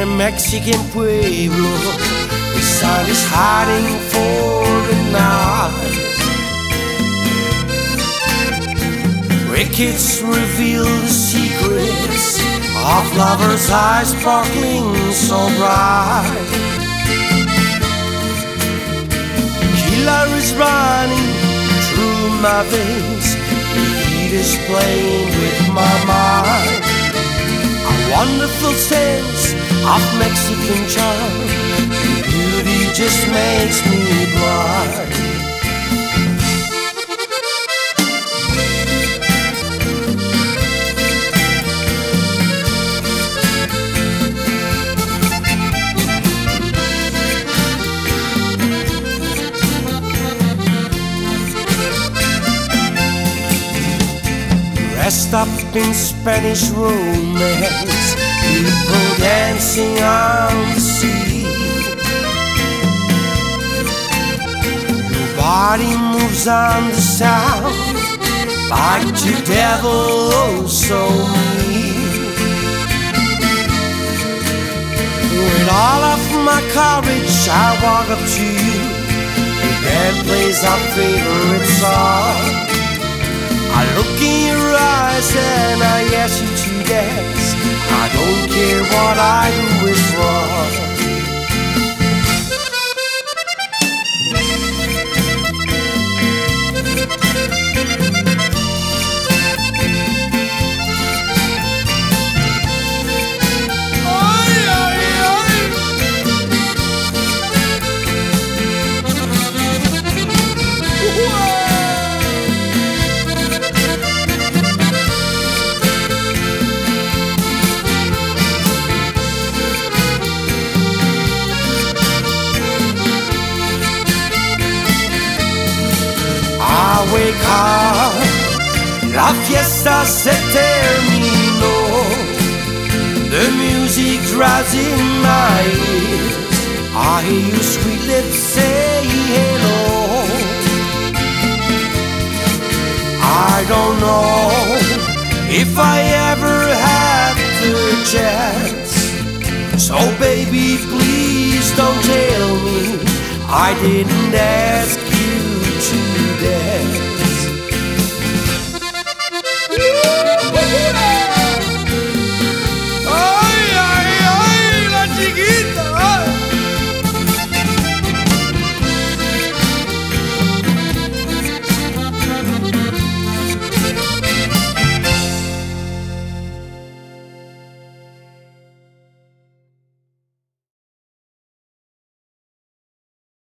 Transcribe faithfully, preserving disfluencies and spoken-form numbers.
a Mexican pueblo, the sun is hiding for the night. Crickets reveal the secrets of lovers' eyes sparkling so bright. Killer is running through my veins, the heat is playing with my mind. A wonderful sense of Mexican charm, your beauty just makes me blind. Dressed up in Spanish romance, people dancing on the sea. Your body moves on the sound like the devil, oh so mean. With all of my courage I walk up to you, the band plays our favorite song. I look in your eyes and I ask you to dance. I don't care what I do is wrong. Wake up, la fiesta se terminó. The music drives in my ears. I hear your sweet lips say hello. I don't know if I ever had the chance, so baby please don't tell me I didn't ask you to dance.